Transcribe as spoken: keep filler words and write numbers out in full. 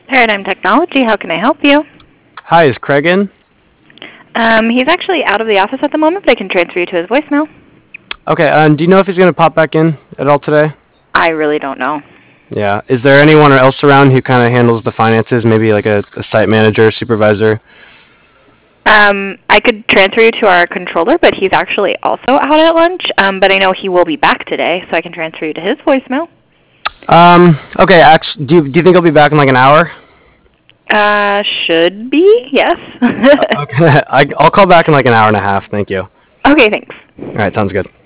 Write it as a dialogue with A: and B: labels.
A: Paradigm Technology, how can I help you?
B: Hi, is Craig in?
A: Um, he's actually out of the office at the moment, but I can transfer you to his voicemail.
B: Okay, um, do you know if he's going to pop back in at all today?
A: I really don't know.
B: Yeah. Is there anyone else around who kind of handles the finances, maybe like a, a site manager, supervisor?
A: Um, I could transfer you to our controller, but he's actually also out at lunch. Um, but I know he will be back today, so I can transfer you to his voicemail.
B: Um, okay, actually, do you, do you think he'll be back in like an hour?
A: Uh, should be, yes.
B: Okay, I, I'll call back in like an hour and a half, thank you.
A: Okay, thanks.
B: All right, sounds good.